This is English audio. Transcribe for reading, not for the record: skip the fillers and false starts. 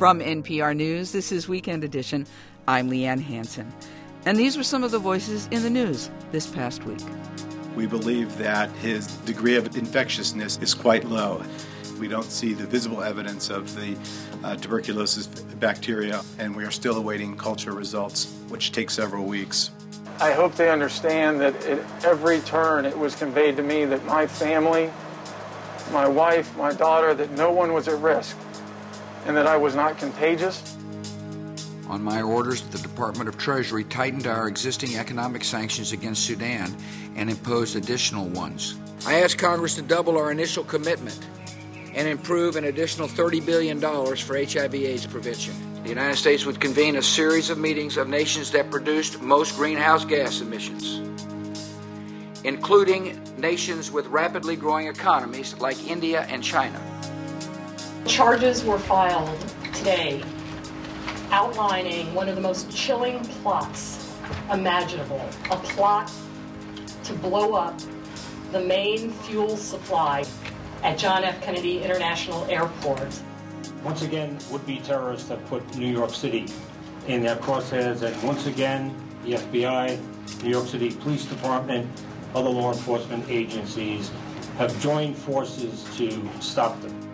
From NPR News, this is Weekend Edition. I'm Leanne Hansen. And these were some of the voices in the news this past week. We believe that his degree of infectiousness is quite low. We don't see the visible evidence of the tuberculosis bacteria, and we are still awaiting culture results, which take several weeks. I hope they understand that at every turn it was conveyed to me that my family, my wife, my daughter, that no one was at risk and that I was not contagious. On my orders, the Department of Treasury tightened our existing economic sanctions against Sudan and imposed additional ones. I asked Congress to double our initial commitment and improve an additional $30 billion for HIV/AIDS prevention. The United States would convene a series of meetings of nations that produced most greenhouse gas emissions, including nations with rapidly growing economies like India and China. Charges were filed today outlining one of the most chilling plots imaginable, a plot to blow up the main fuel supply at John F. Kennedy International Airport. Once again, would-be terrorists have put New York City in their crosshairs, and once again, the FBI, New York City Police Department, other law enforcement agencies have joined forces to stop them.